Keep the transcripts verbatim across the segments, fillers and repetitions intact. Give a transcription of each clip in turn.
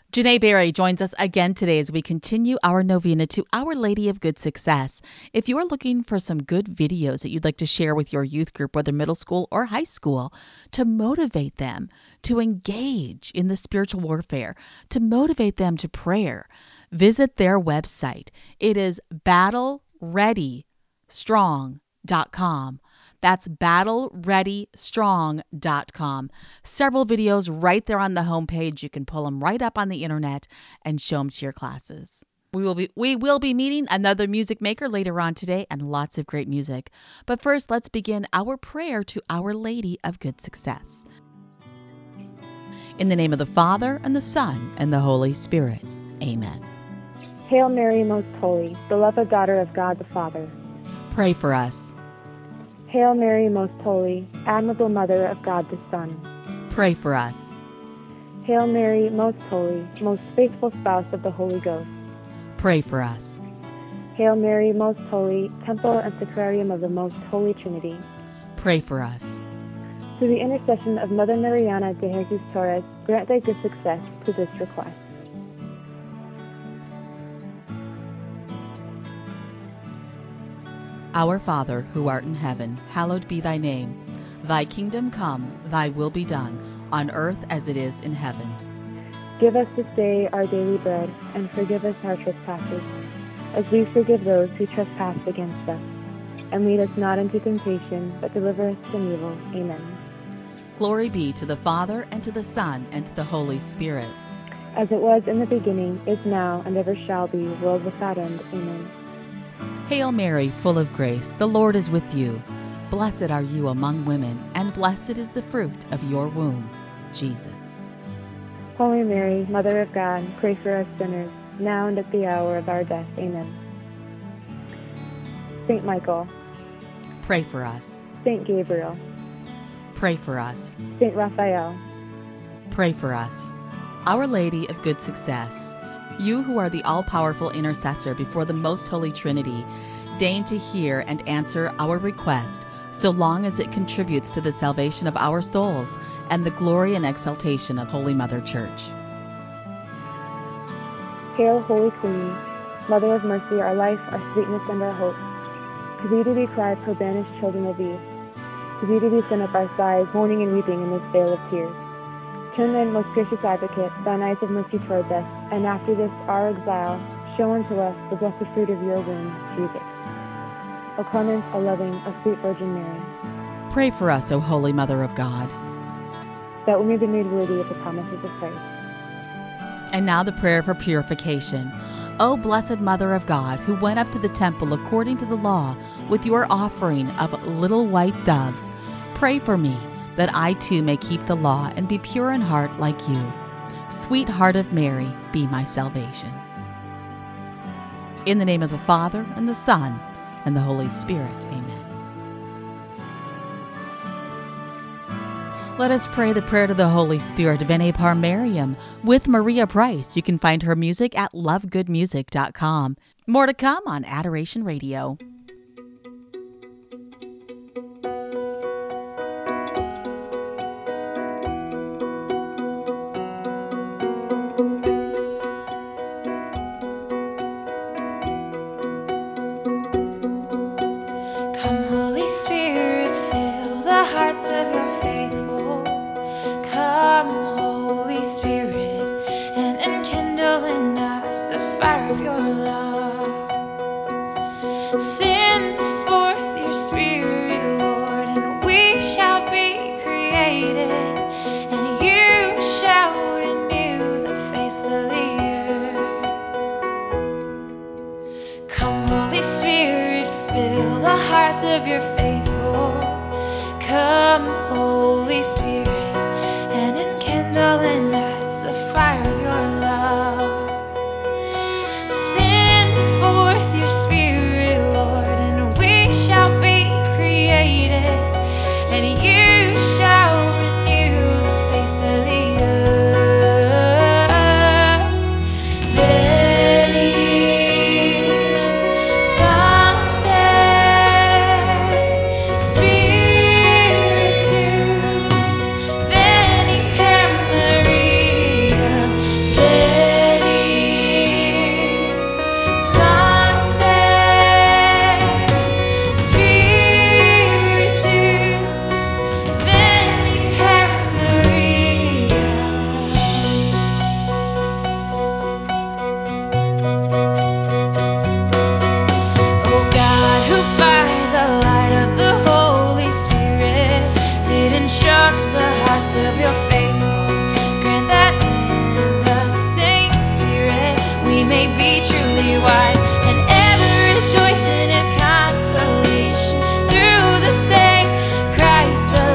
Janae Berry joins us again today as we continue our novena to Our Lady of Good Success. If you are looking for some good videos that you'd like to share with your youth group, whether middle school or high school, to motivate them to engage in the spiritual warfare, to motivate them to prayer, visit their website. It is battle ready strong dot com. That's battle ready strong dot com. Several videos right there on the homepage. You can pull them right up on the internet and show them to your classes. We will be we will be meeting another music maker later on today, and lots of great music. But first, let's begin our prayer to Our Lady of Good Success. In the name of the Father, and the Son, and the Holy Spirit. Amen. Hail Mary, most holy, beloved daughter of God the Father. Pray for us. Hail Mary, most holy, admirable mother of God the Son. Pray for us. Hail Mary, most holy, most faithful spouse of the Holy Ghost. Pray for us. Hail Mary, most holy, temple and sacrarium of the most holy Trinity. Pray for us. Through the intercession of Mother Mariana de Jesus Torres, grant thy good success to this request. Our Father, who art in heaven, hallowed be thy name. Thy kingdom come, thy will be done, on earth as it is in heaven. Give us this day our daily bread, and forgive us our trespasses, as we forgive those who trespass against us. And lead us not into temptation, but deliver us from evil. Amen. Glory be to the Father, and to the Son, and to the Holy Spirit. As it was in the beginning, is now, and ever shall be, world without end. Amen. Hail Mary, full of grace, the Lord is with you. Blessed are you among women, and blessed is the fruit of your womb, Jesus. Holy Mary, Mother of God, pray for us sinners, now and at the hour of our death. Amen. Saint Michael, Pray for us. Saint Gabriel, Pray for us. Saint Raphael, Pray for us. Our Lady of Good Success, you who are the all-powerful intercessor before the Most Holy Trinity, deign to hear and answer our request, so long as it contributes to the salvation of our souls and the glory and exaltation of Holy Mother Church. Hail, Holy Queen, Mother of Mercy, our life, our sweetness, and our hope. To thee do we cry, poor banished children of Eve. To thee do we send up our sighs, mourning and weeping in this vale of tears. Turn then, most gracious Advocate, thine eyes of mercy towards us, and after this our exile, show unto us the blessed fruit of your womb, Jesus. O clement, O loving, O sweet Virgin Mary, Pray for us, O Holy Mother of God. that we may be made worthy of the promises of Christ. And now the prayer for purification. O blessed Mother of God, who went up to the temple according to the law with your offering of little white doves, pray for me, that I too may keep the law and be pure in heart like you. Sweet Heart of Mary, be my salvation. In the name of the Father, and the Son, and the Holy Spirit. Amen. Let us pray the prayer to the Holy Spirit, Veni Par Mariam, with Maria Price. You can find her music at love good music dot com. More to come on Adoration Radio. Come, Holy Spirit, fill the hearts of your faithful. Come, Holy Spirit, and enkindle in us the fire of your love. Send forth your Spirit, Lord, and we shall be created, and you shall renew the face of the earth. Come, Holy Spirit, fill the hearts of your faithful. Come, Holy Spirit, and enkindle in us the fire of your love. Send forth your Spirit, Lord, and we shall be created, and you shall renew the face of the earth. Veni, Sancte may be truly wise, and ever rejoice in his consolation through the same Christ our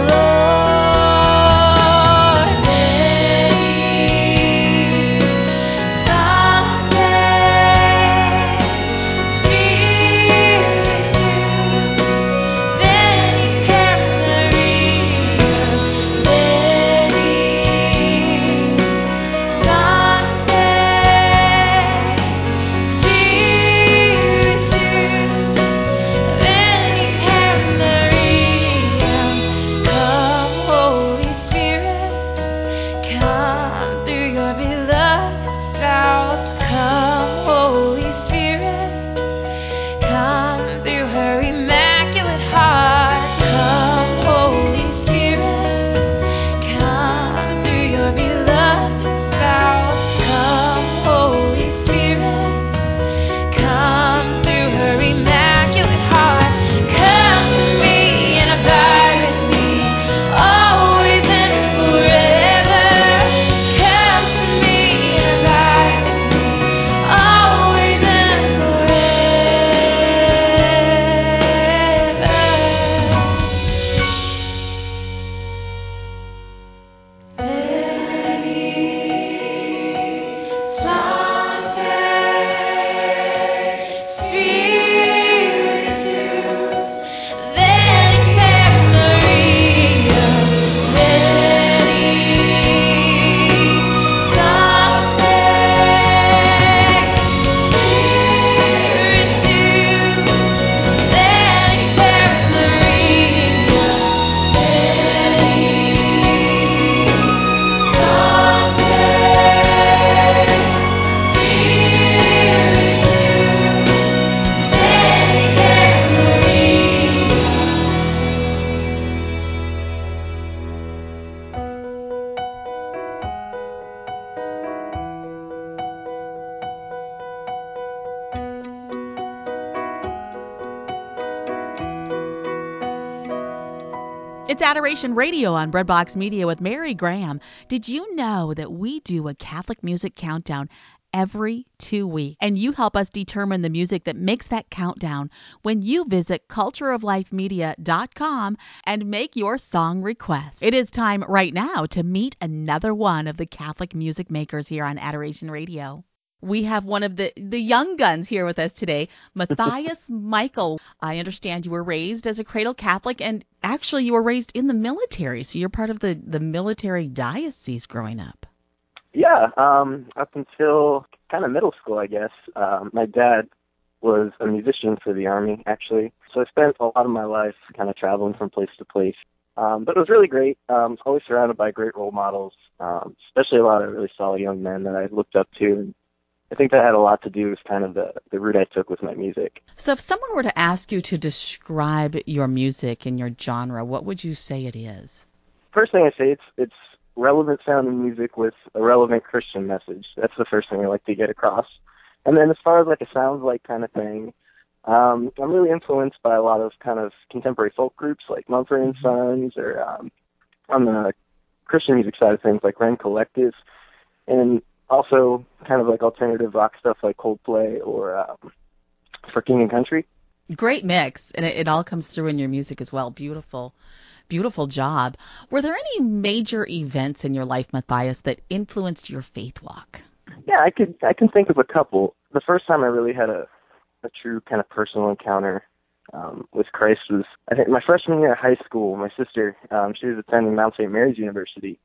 Lord. Many someday Spirit soothes, then he Maria. Many someday Spirit soothes, then he Maria. Come, Holy Spirit, come through your beloved spouse. Come, Holy Spirit, come through her immaculate heart. Come, Holy Spirit, come through your beloved spouse. Come, Holy Spirit, come through her immaculate heart. Come to me and abide with me, always and forever. Come to me and abide with me, always and forever. Very someday Spirit soothes, then in Maria. Very someday Spirit soothes, then in Maria. It's Adoration Radio on Breadbox Media with Mary Graham. Did you know that we do a Catholic music countdown every two weeks? And you help us determine the music that makes that countdown when you visit culture of life media dot com and make your song request. It is time right now to meet another one of the Catholic music makers here on Adoration Radio. We have one of the, the young guns here with us today, Matthias Michael. I understand you were raised as a cradle Catholic, and actually you were raised in the military, so you're part of the, the military diocese growing up. Yeah, um, up until kind of middle school, I guess. Um, my dad was a musician for the Army, actually, so I spent a lot of my life kind of traveling from place to place. Um, but it was really great. Um, always surrounded by great role models, um, especially a lot of really solid young men that I looked up to. And I think that had a lot to do with kind of the, the route I took with my music. So if someone were to ask you to describe your music and your genre, what would you say it is? First thing I say, it's it's relevant sounding music with a relevant Christian message. That's the first thing I like to get across. And then as far as like a sounds like kind of thing, um, I'm really influenced by a lot of kind of contemporary folk groups like Mumford and Sons, or um, on the Christian music side of things like Ren Collective, and also kind of like alternative rock stuff like Coldplay or um, For King and Country. Great mix, and it, it all comes through in your music as well. Beautiful, beautiful job. Were there any major events in your life, Matthias, that influenced your faith walk? Yeah, I could I can think of a couple. The first time I really had a, a true kind of personal encounter um, with Christ was, I think, my freshman year of high school. My sister, um, she was attending Mount Saint Mary's University,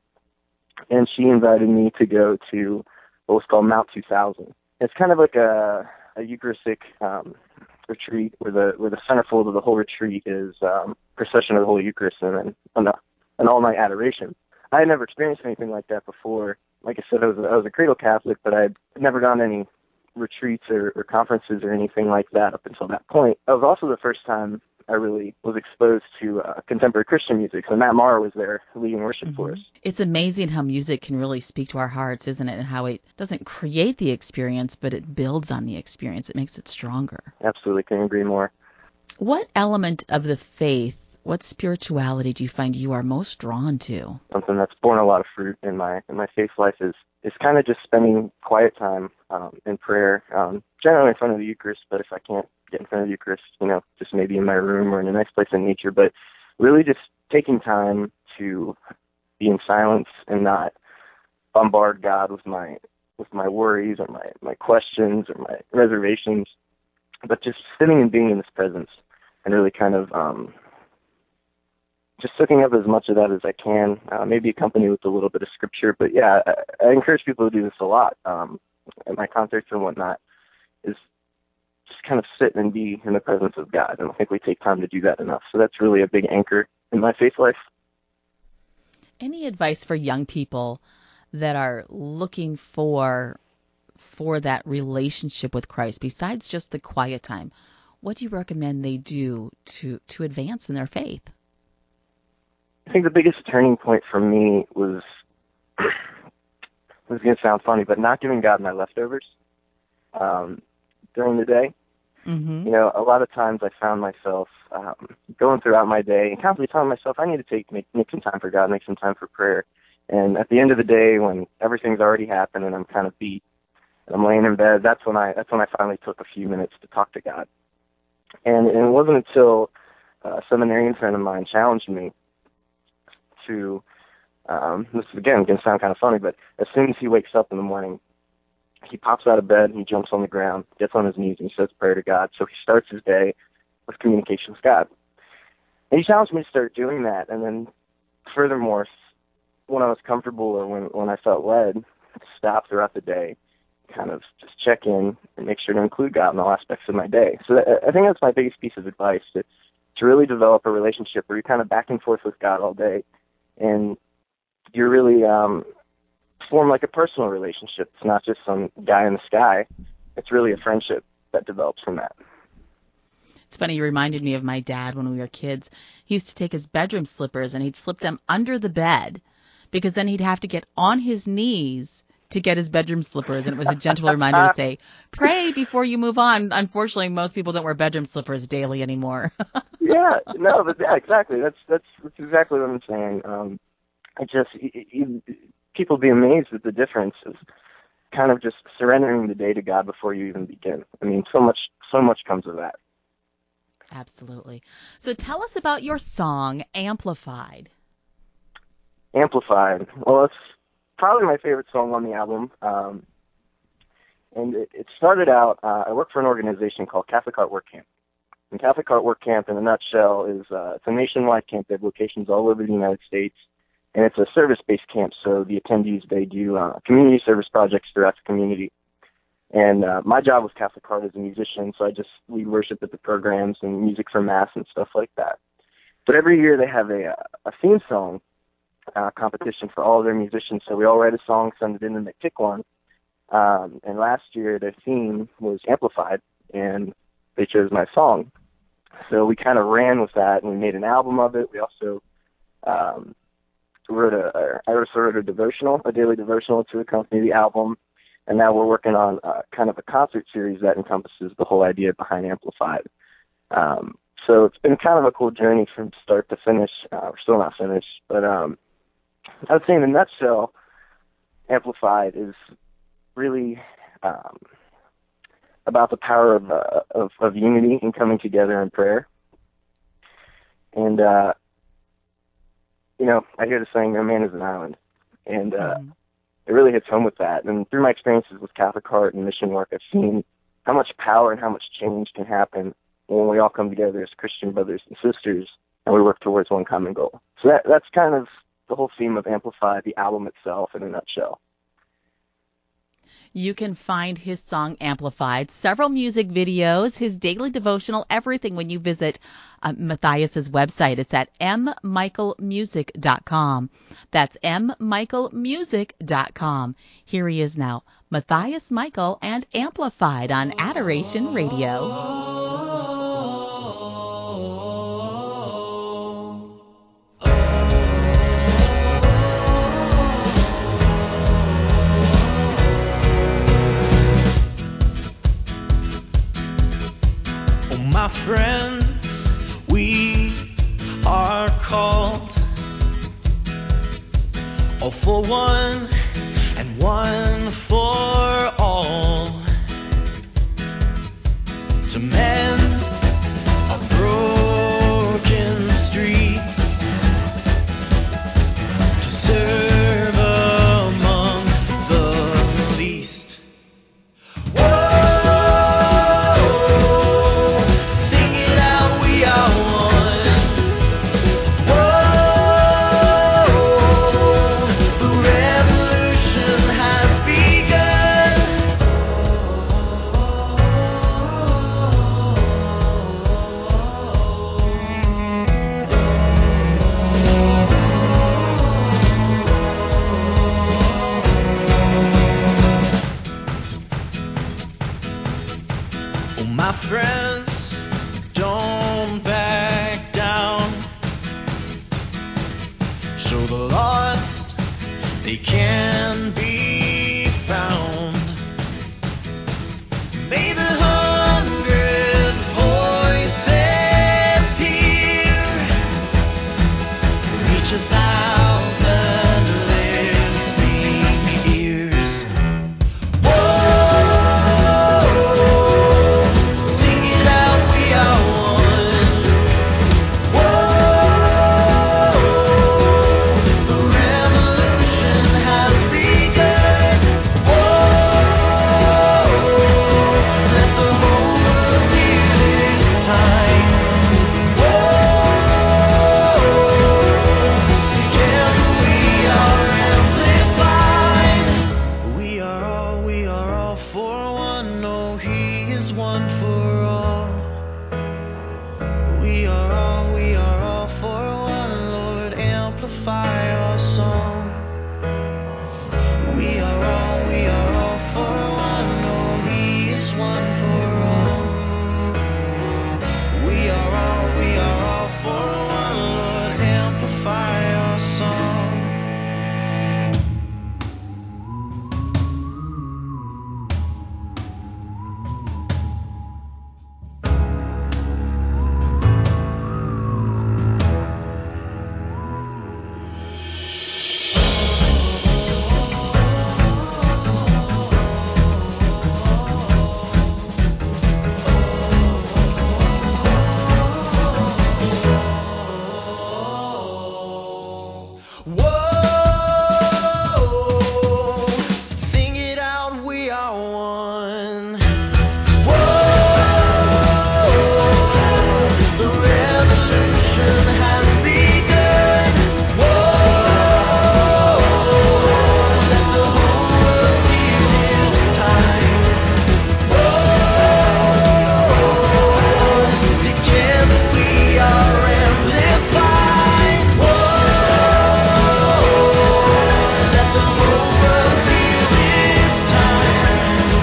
and she invited me to go to what was called Mount two thousand. It's kind of like a, a Eucharistic um, retreat where the where the centerfold of the whole retreat is um, procession of the Holy Eucharist and then an, an all-night adoration. I had never experienced anything like that before. Like I said, I was a, I was a cradle Catholic, but I'd never gone to any retreats or, or conferences or anything like that up until that point. That was also the first time I really was exposed to uh, contemporary Christian music. So Matt Maher was there leading worship mm-hmm. for us. It's amazing how music can really speak to our hearts, isn't it? And how it doesn't create the experience, but it builds on the experience. It makes it stronger. Absolutely. Couldn't agree more. What element of the faith, what spirituality do you find you are most drawn to? Something that's borne a lot of fruit in my in my faith life is is kind of just spending quiet time um, in prayer, um, generally in front of the Eucharist, but if I can't get in front of the Eucharist, you know, just maybe in my room or in a nice place in nature, but really just taking time to be in silence and not bombard God with my with my worries or my, my questions or my reservations, but just sitting and being in His presence and really kind of um, just soaking up as much of that as I can, uh, maybe accompanied with a little bit of scripture. But yeah, I, I encourage people to do this a lot um, at my concerts and whatnot, is just kind of sit and be in the presence of God. I don't think we take time to do that enough. So that's really a big anchor in my faith life. Any advice for young people that are looking for for that relationship with Christ besides just the quiet time? What do you recommend they do to to advance in their faith? I think the biggest turning point for me was, this is going to sound funny, but not giving God my leftovers um, during the day. Mm-hmm. You know, a lot of times I found myself um, going throughout my day and constantly telling myself I need to take make, make some time for God, make some time for prayer. And at the end of the day, when everything's already happened and I'm kind of beat, and I'm laying in bed, that's when I that's when I finally took a few minutes to talk to God. And, and it wasn't until a seminarian friend of mine challenged me to, um, this is again going to sound kind of funny, but as soon as he wakes up in the morning, he pops out of bed, he jumps on the ground, gets on his knees, and he says prayer to God. So he starts his day with communication with God. And he challenged me to start doing that. And then furthermore, when I was comfortable or when, when I felt led, to stop throughout the day, kind of just check in and make sure to include God in all aspects of my day. So that, I think that's my biggest piece of advice, to, to really develop a relationship where you're kind of back and forth with God all day. And you're really um, form like a personal relationship. It's not just some guy in the sky. It's really a friendship that develops from that. It's funny, you reminded me of my dad when we were kids. He used to take his bedroom slippers and he'd slip them under the bed because then he'd have to get on his knees to get his bedroom slippers. And it was a gentle reminder to say, pray before you move on. Unfortunately, most people don't wear bedroom slippers daily anymore. yeah, no, but yeah, exactly. That's, that's, that's exactly what I'm saying. Um, I just, you, you, people be amazed at the difference of kind of just surrendering the day to God before you even begin. I mean, so much, so much comes of that. Absolutely. So tell us about your song, Amplified. Amplified. Well, it's probably my favorite song on the album. Um, and it, it started out, uh, I work for an organization called Catholic Heart Work Camp. And Catholic Heart Work Camp, in a nutshell, is uh, it's a nationwide camp. They have locations all over the United States. And it's a service-based camp, so the attendees, they do uh, community service projects throughout the community. And uh, my job was Catholic Heart as a musician, so I just lead worship at the programs and music for Mass and stuff like that. But every year they have a, a theme song uh, competition for all of their musicians, so we all write a song, send it in, and they pick one. Um, and last year their theme was Amplified, and they chose my song. So we kind of ran with that, and we made an album of it. We also um, wrote a, I also wrote a devotional, a daily devotional to accompany the album. And now we're working on uh, kind of a concert series that encompasses the whole idea behind Amplified. Um, so it's been kind of a cool journey from start to finish. Uh, we're still not finished, but um, I would say in a nutshell, Amplified is really um, about the power of, uh, of of unity and coming together in prayer. And uh, you know, I hear the saying, "No man is an island," and uh, mm-hmm. It really hits home with that. And through my experiences with Catholic Heart and mission work, I've seen how much power and how much change can happen when we all come together as Christian brothers and sisters and we work towards one common goal. So that that's kind of the whole theme of Amplify, the album itself in a nutshell. You can find his song Amplified, several music videos, his daily devotional, everything when you visit uh, Matthias's website. It's at m michael music dot com. That's m michael music dot com. Here he is now, Matthias Michael and Amplified on Adoration Radio. My friends, we are called all for one and one for friends, don't back down. Show the lost they can be found. May the hundred voices here reach a thousand listening ears. Whoa, sing it out, we are one. Whoa, the revolution has begun. Whoa, let the whole world hear this time. Whoa, together we are amplified. We are all, we are all for one. No, He is one for all. We are all, we are all for one. Lord, amplify our song. We are all, we are all for one. No, He is one for all. We are all, we are all for one. Lord, amplify our song. Whoa, sing it out, we are one. Whoa, the revolution has begun. Whoa, let the whole world hear this time. Whoa, together we are amplified. Whoa, let the whole world hear this time.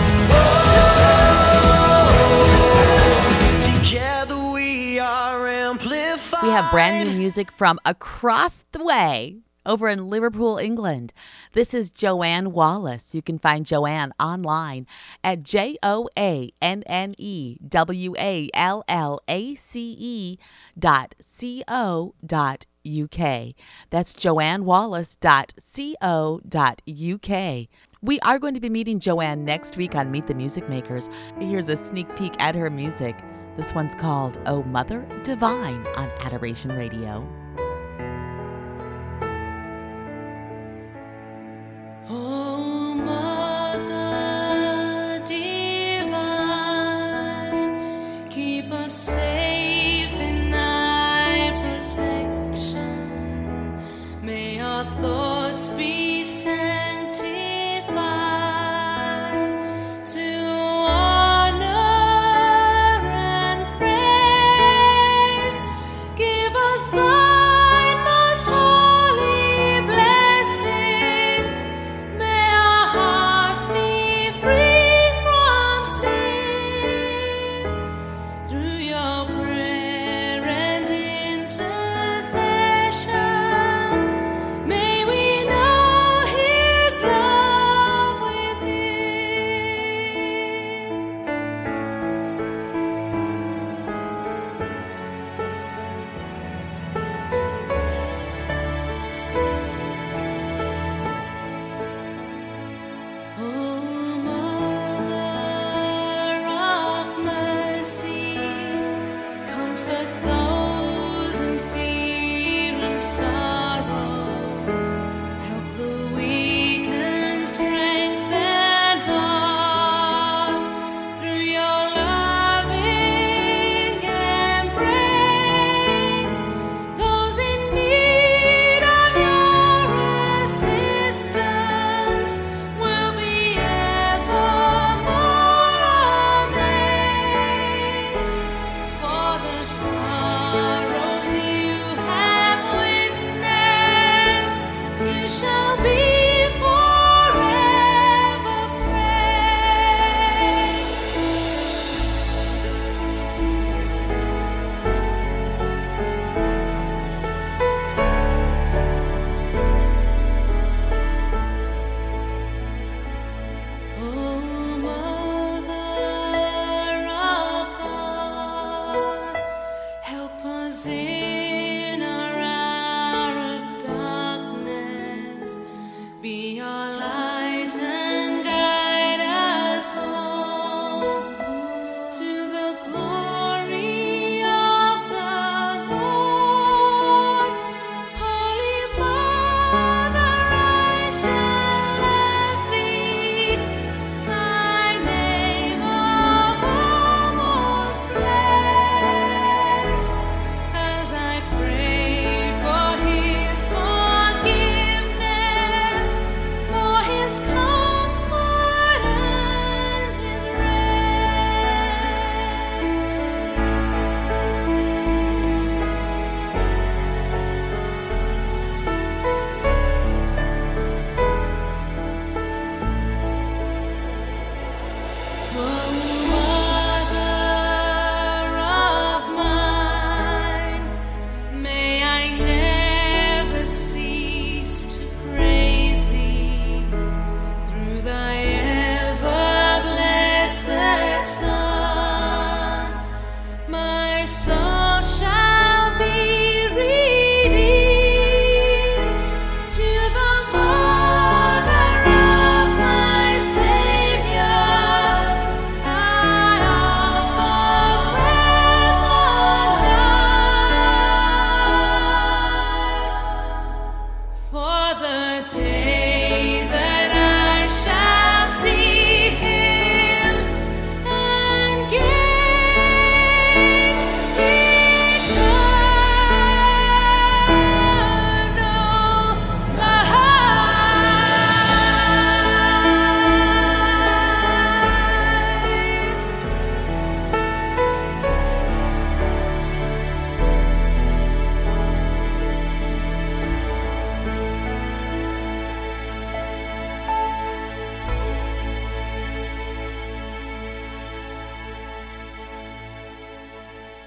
Whoa, together we are amplified. We have brand new music from across the way over in Liverpool, England. This is Joanne Wallace. You can find Joanne online at J O A N N E W A L L A C E dot C O dot U K. That's joanne wallace dot co dot U K. We are going to be meeting Joanne next week on Meet the Music Makers. Here's a sneak peek at her music. This one's called Oh Mother Divine on Adoration Radio. Oh, Mother Divine, keep us safe in thy protection. May our thoughts be sanctified to honor and praise. Give us the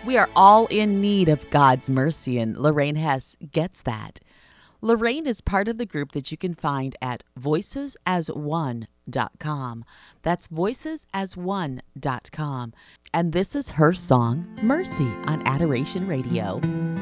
We are all in need of God's mercy, and Lorraine Hess gets that. Lorraine is part of the group that you can find at voices as one dot com. That's voices as one dot com. And this is her song, Mercy, on Adoration Radio.